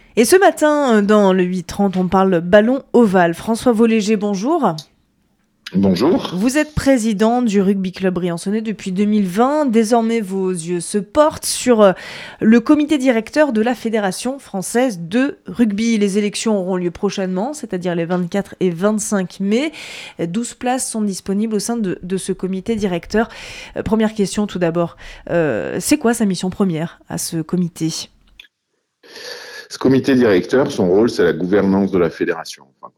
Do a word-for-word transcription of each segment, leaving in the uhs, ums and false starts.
Et ce matin, dans le huit trente, on parle ballon ovale. François Voléger, bonjour. Bonjour. Vous êtes président du Rugby Club Briançonnais depuis deux mille vingt. Désormais, vos yeux se portent sur euh, le comité directeur de la Fédération française de rugby. Les élections auront lieu prochainement, c'est-à-dire les vingt-quatre et vingt-cinq mai. douze places sont disponibles au sein de, de ce comité directeur. Euh, première question tout d'abord. Euh, c'est quoi sa mission première à ce comité ? Ce comité directeur, son rôle, c'est la gouvernance de la fédération. Enfin,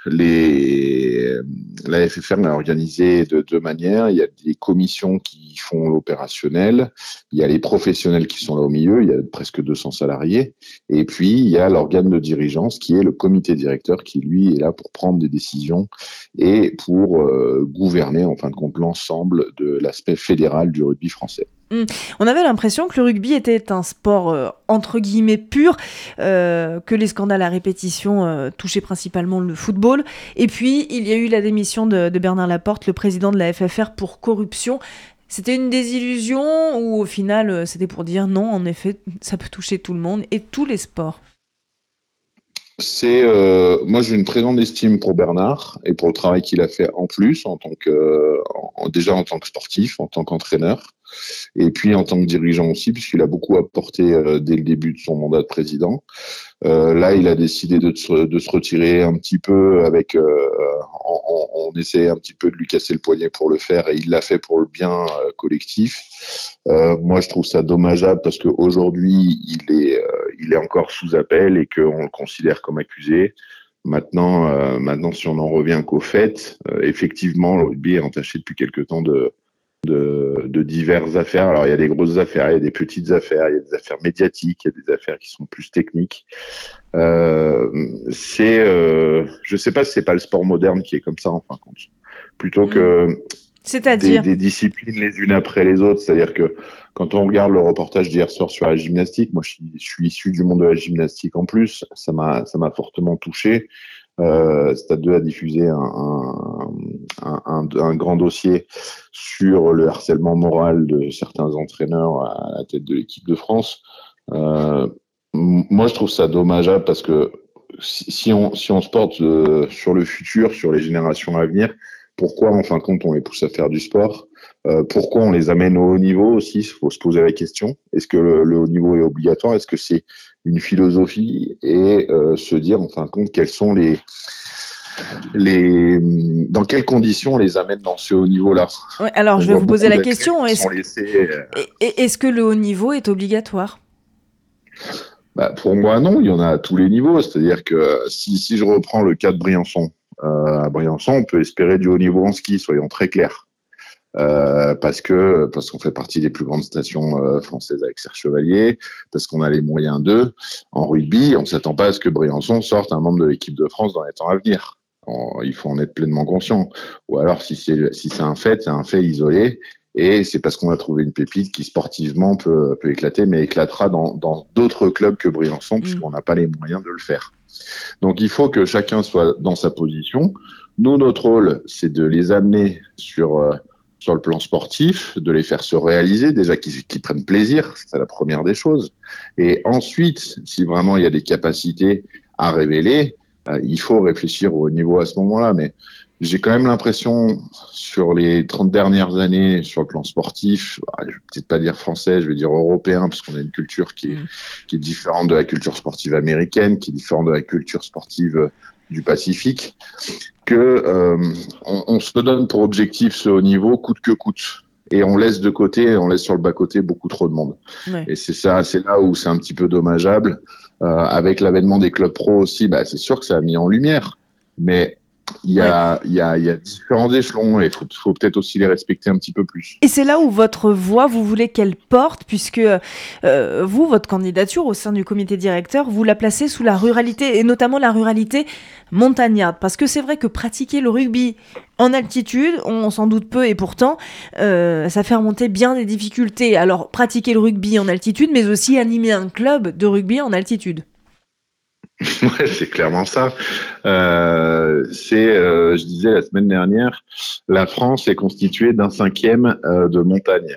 les, la F F R est organisée de deux manières. Il y a des commissions qui font l'opérationnel, il y a les professionnels qui sont là au milieu, il y a presque deux cents salariés, et puis il y a l'organe de dirigeance qui est le comité directeur qui, lui, est là pour prendre des décisions et pour euh, gouverner, en fin de compte, l'ensemble de l'aspect fédéral du rugby français. Mmh. On avait l'impression que le rugby était un sport euh, entre guillemets pur, euh, que les scandales à répétition euh, touchaient principalement le football. Et puis, il y a eu la démission de, de Bernard Laporte, le président de la F F R, pour corruption. C'était une désillusion ou au final, euh, c'était pour dire non, en effet, ça peut toucher tout le monde et tous les sports. C'est euh, moi j'ai une très grande estime pour Bernard et pour le travail qu'il a fait en plus en tant que en, déjà en tant que sportif, en tant qu'entraîneur et puis en tant que dirigeant aussi puisqu'il a beaucoup apporté euh, dès le début de son mandat de président. Euh, là, il a décidé de se, de se retirer un petit peu avec euh, on, on essayait un petit peu de lui casser le poignet pour le faire et il l'a fait pour le bien euh, collectif. Euh, moi, je trouve ça dommageable parce qu'aujourd'hui, il est, euh, il est encore sous appel et qu'on le considère comme accusé. Maintenant, euh, maintenant, si on en revient qu'au fait, euh, effectivement, le rugby est entaché depuis quelque temps de, de, de diverses affaires. Alors, il y a des grosses affaires, il y a des petites affaires, il y a des affaires médiatiques, il y a des affaires qui sont plus techniques. Euh, c'est, euh, je sais pas si c'est pas le sport moderne qui est comme ça, en fin de compte. Plutôt Mmh. que des, C'est-à-dire des disciplines les unes après les autres. C'est-à-dire que quand on regarde le reportage d'hier soir sur la gymnastique, moi je suis, je suis issu du monde de la gymnastique en plus, ça m'a ça m'a fortement touché. Euh, Stade deux a diffusé un, un, un, un, un grand dossier sur le harcèlement moral de certains entraîneurs à la tête de l'équipe de France. Euh, moi, je trouve ça dommageable parce que si, si on, si on se porte euh, sur le futur, sur les générations à venir, pourquoi, en fin de compte, on les pousse à faire du sport? Euh, pourquoi on les amène au haut niveau aussi? Il faut se poser la question. Est-ce que le, le haut niveau est obligatoire? Est-ce que c'est une philosophie? Et euh, se dire, en fin de compte, quels sont les, les, dans quelles conditions on les amène dans ce haut niveau-là? ouais, alors On je vais voit vous poser beaucoup la d'athlètes question, qui est-ce, sont laissés. euh, est-ce que le haut niveau est obligatoire ? Bah, pour moi, non, il y en a à tous les niveaux. C'est-à-dire que si, si je reprends le cas de Briançon, euh, à Briançon, on peut espérer du haut niveau en ski, soyons très clairs. Euh, parce que parce qu'on fait partie des plus grandes stations euh, françaises avec Serre Chevalier, parce qu'on a les moyens d'eux. En rugby, on ne s'attend pas à ce que Briançon sorte un membre de l'équipe de France dans les temps à venir. On, il faut en être pleinement conscient. Ou alors, si c'est si c'est un fait, c'est un fait isolé. Et c'est parce qu'on a trouvé une pépite qui sportivement peut, peut éclater, mais éclatera dans, dans d'autres clubs que Briançon, Mmh. puisqu'on n'a pas les moyens de le faire. Donc il faut que chacun soit dans sa position. Nous, notre rôle, c'est de les amener sur, euh, sur le plan sportif, de les faire se réaliser, déjà qu'ils, qu'ils prennent plaisir, c'est la première des choses. Et ensuite, si vraiment il y a des capacités à révéler, euh, il faut réfléchir au niveau à ce moment-là. Mais j'ai quand même l'impression, sur les trente dernières années, sur le plan sportif, je vais peut-être pas dire français, je vais dire européen, parce qu'on a une culture qui est, Mmh. qui est différente de la culture sportive américaine, qui est différente de la culture sportive du Pacifique, que euh, on, on se donne pour objectif ce haut niveau coûte que coûte. Et on laisse de côté, on laisse sur le bas-côté beaucoup trop de monde. Ouais. Et c'est ça, c'est là où c'est un petit peu dommageable. Euh, avec l'avènement des clubs pro aussi, bah, c'est sûr que ça a mis en lumière. Mais il y Ouais. a, il y a, il y a différents échelons et il faut, faut peut-être aussi les respecter un petit peu plus. Et c'est là où votre voix, vous voulez qu'elle porte, puisque euh, vous, votre candidature au sein du comité directeur, vous la placez sous la ruralité, et notamment la ruralité montagnarde. Parce que c'est vrai que pratiquer le rugby en altitude, on s'en doute peu, et pourtant, euh, ça fait remonter bien des difficultés. Alors, pratiquer le rugby en altitude, mais aussi animer un club de rugby en altitude. Ouais, c'est clairement ça. Euh, c'est, euh, je disais la semaine dernière, la France est constituée d'un cinquième euh, de montagne.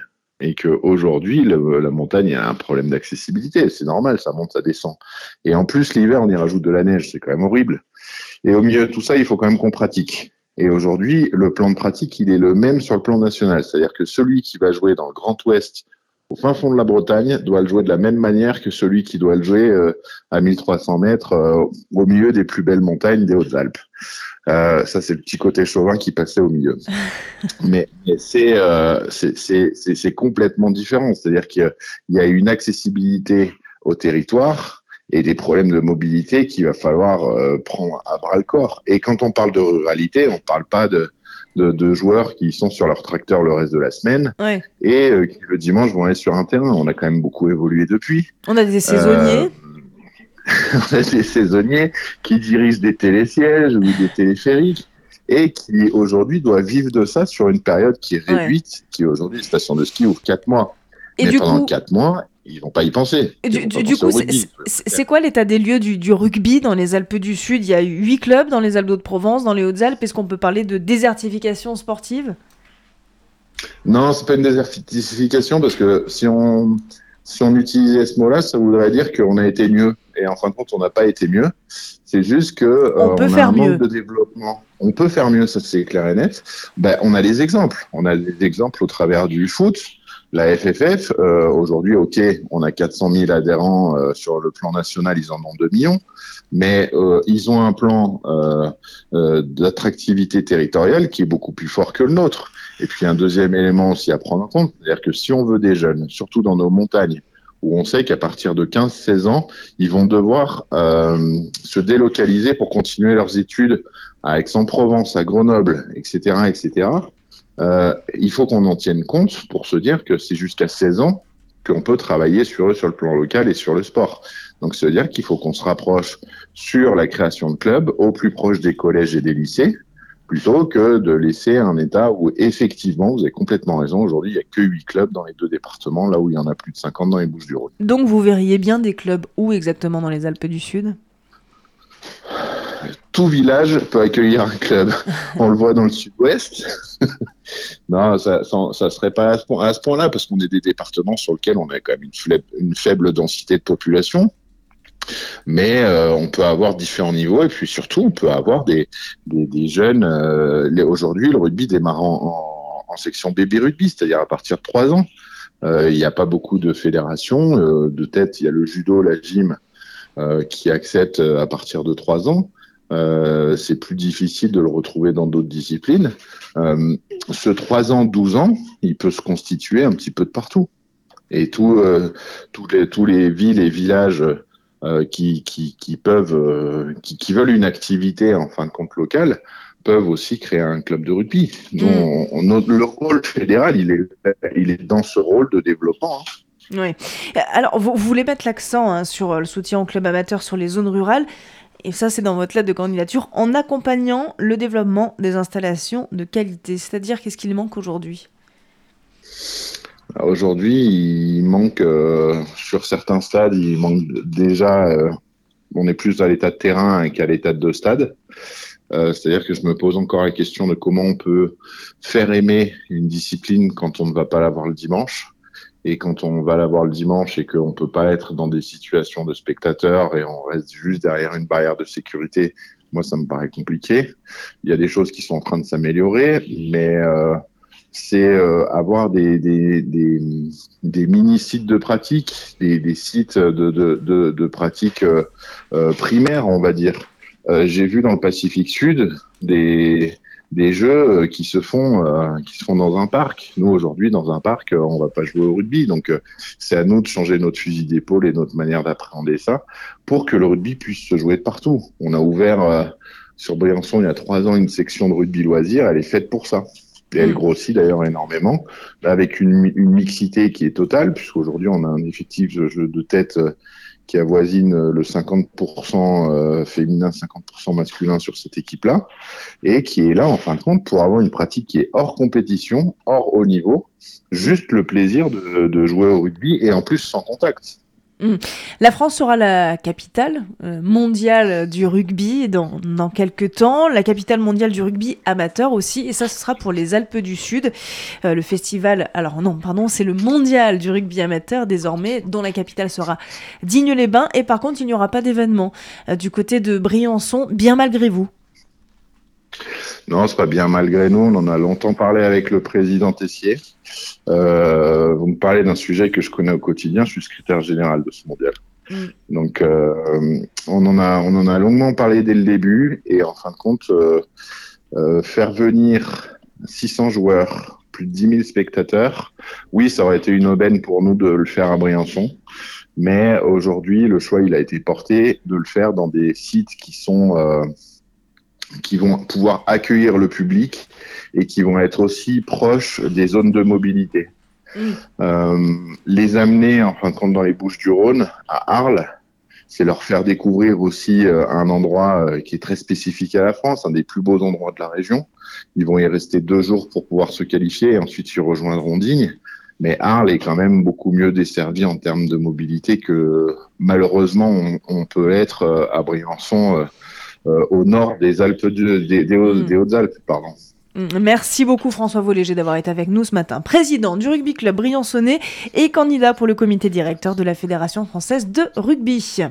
et qu'aujourd'hui, le, la montagne a un problème d'accessibilité. C'est normal, ça monte, ça descend. Et en plus, l'hiver, on y rajoute de la neige, c'est quand même horrible. Et au milieu de tout ça, il faut quand même qu'on pratique. Et aujourd'hui, le plan de pratique, il est le même sur le plan national. C'est-à-dire que celui qui va jouer dans le Grand Ouest, au fin fond de la Bretagne, doit le jouer de la même manière que celui qui doit le jouer euh, à mille trois cents mètres euh, au milieu des plus belles montagnes des Hautes-Alpes. Euh, ça, c'est le petit côté chauvin qui passait au milieu. Mais, mais c'est, euh, c'est, c'est, c'est, c'est complètement différent. C'est-à-dire qu'il y a, il y a une accessibilité au territoire et des problèmes de mobilité qu'il va falloir euh, prendre à bras le corps. Et quand on parle de ruralité, on ne parle pas de, de, de joueurs qui sont sur leur tracteur le reste de la semaine Ouais. et euh, qui le dimanche vont aller sur un terrain. On a quand même beaucoup évolué depuis. On a des saisonniers. Euh, on a des saisonniers qui dirigent des télésièges ou des téléphériques et qui aujourd'hui doivent vivre de ça sur une période qui est réduite, ouais. qui aujourd'hui, les stations de ski ouvrent quatre mois. Et Mais du pendant coup, quatre mois, ils vont pas y penser. Et du, du, du coup, c'est, c'est, c'est quoi l'état des lieux du, du rugby dans les Alpes du Sud ? Il y a huit clubs dans les Alpes d'Haute-Provence, dans les Hautes-Alpes. Est-ce qu'on peut parler de désertification sportive ? Non, c'est pas une désertification parce que si on, si on utilisait ce mot-là, ça voudrait dire qu'on a été mieux. Et en fin de compte, on n'a pas été mieux. C'est juste que euh, on, peut on a faire un manque mieux. de développement. On peut faire mieux, ça c'est clair et net. Ben, on a des exemples. On a des exemples au travers du foot. La F F F, euh, aujourd'hui, ok, on a quatre cent mille adhérents euh, sur le plan national, ils en ont deux millions, mais euh, ils ont un plan euh, euh, d'attractivité territoriale qui est beaucoup plus fort que le nôtre. Et puis un deuxième élément aussi à prendre en compte, c'est-à-dire que si on veut des jeunes, surtout dans nos montagnes, où on sait qu'à partir de quinze seize ans, ils vont devoir euh, se délocaliser pour continuer leurs études à Aix-en-Provence, à Grenoble, et cetera, et cetera. Euh, il faut qu'on en tienne compte pour se dire que c'est jusqu'à seize ans qu'on peut travailler sur eux sur le plan local et sur le sport. Donc, ça veut dire qu'il faut qu'on se rapproche sur la création de clubs au plus proche des collèges et des lycées, plutôt que de laisser un état où, effectivement, vous avez complètement raison, aujourd'hui, il n'y a que huit clubs dans les deux départements, là où il y en a plus de cinquante dans les Bouches-du-Rhône. Donc, vous verriez bien des clubs où exactement dans les Alpes du Sud ? Tout village peut accueillir un club. On le voit dans le sud-ouest. Non, ça, ça, ça serait pas à ce, point, à ce point-là, parce qu'on est des départements sur lesquels on a quand même une faible, une faible densité de population. Mais euh, on peut avoir différents niveaux, et puis surtout, on peut avoir des, des, des jeunes. Euh, les, aujourd'hui, le rugby démarre en, en, en section baby rugby, c'est-à-dire à partir de trois ans. Euh, il n'y a pas beaucoup de fédérations. Euh, de tête, il y a le judo, la gym, euh, qui acceptent à partir de trois ans. Euh, c'est plus difficile de le retrouver dans d'autres disciplines. Euh, ce trois ans, douze ans, il peut se constituer un petit peu de partout. Et tout, euh, tous les, tous les villes et villages euh, qui, qui, qui peuvent, euh, qui, qui veulent une activité en fin de compte locale, peuvent aussi créer un club de rugby. Dont mmh. on, on, le rôle fédéral, il est, il est dans ce rôle de développement. Hein. Oui. Alors, vous, vous voulez mettre l'accent hein, sur le soutien au club amateur sur les zones rurales. Et ça, c'est dans votre lettre de candidature, en accompagnant le développement des installations de qualité. C'est-à-dire, qu'est-ce qu'il manque aujourd'hui ? Alors aujourd'hui, il manque, euh, sur certains stades, il manque déjà, euh, on est plus à l'état de terrain qu'à l'état de stade. Euh, c'est-à-dire que je me pose encore la question de comment on peut faire aimer une discipline quand on ne va pas la voir le dimanche. Et quand on va la voir le dimanche et qu'on ne peut pas être dans des situations de spectateurs et on reste juste derrière une barrière de sécurité, moi, ça me paraît compliqué. Il y a des choses qui sont en train de s'améliorer, mais euh, c'est euh, avoir des, des, des, des mini-sites de pratique, des, des sites de, de, de, de pratique euh, euh, primaires, on va dire. Euh, j'ai vu dans le Pacifique Sud des... des jeux qui se font euh, qui se font dans un parc. Nous aujourd'hui dans un parc, euh, on va pas jouer au rugby, donc euh, c'est à nous de changer notre fusil d'épaule et notre manière d'appréhender ça pour que le rugby puisse se jouer de partout. On a ouvert euh, sur Briançon il y a trois ans une section de rugby loisirs, elle est faite pour ça. Et elle grossit d'ailleurs énormément, avec une, une mixité qui est totale, puisqu'aujourd'hui on a un effectif de jeu de tête euh, qui avoisine le cinquante pour cent euh, féminin, cinquante pour cent masculin sur cette équipe-là, et qui est là, en fin de compte, pour avoir une pratique qui est hors compétition, hors haut niveau, juste le plaisir de, de jouer au rugby, et en plus sans contact. Mmh. La France sera la capitale euh, mondiale du rugby dans, dans quelques temps, la capitale mondiale du rugby amateur aussi, et ça ce sera pour les Alpes du Sud. Euh, le festival, alors non, pardon, c'est le mondial du rugby amateur désormais, dont la capitale sera Digne-les-Bains, et par contre il n'y aura pas d'événement euh, du côté de Briançon, bien malgré vous. Non, c'est pas bien malgré nous. On en a longtemps parlé avec le président Tessier. Euh, vous me parlez d'un sujet que je connais au quotidien. Je suis secrétaire général de ce mondial. Mm. Donc, euh, on en a, on en a longuement parlé dès le début. Et en fin de compte, euh, euh, faire venir six cents joueurs, plus de dix mille spectateurs, oui, ça aurait été une aubaine pour nous de le faire à Briançon. Mais aujourd'hui, le choix, il a été porté de le faire dans des sites qui sont euh, qui vont pouvoir accueillir le public et qui vont être aussi proches des zones de mobilité. Mmh. Euh, les amener, en fin de compte, dans les Bouches-du-Rhône, à Arles, c'est leur faire découvrir aussi euh, un endroit euh, qui est très spécifique à la France, un des plus beaux endroits de la région. Ils vont y rester deux jours pour pouvoir se qualifier et ensuite ils rejoindront Digne. Mais Arles est quand même beaucoup mieux desservi en termes de mobilité que malheureusement on, on peut être euh, à Briançon, euh, Euh, au nord des Alpes du, des, des, mmh. des Hautes-Alpes, pardon. Merci beaucoup François Voléger d'avoir été avec nous ce matin, président du Rugby Club Briançonnais et candidat pour le comité directeur de la Fédération française de rugby.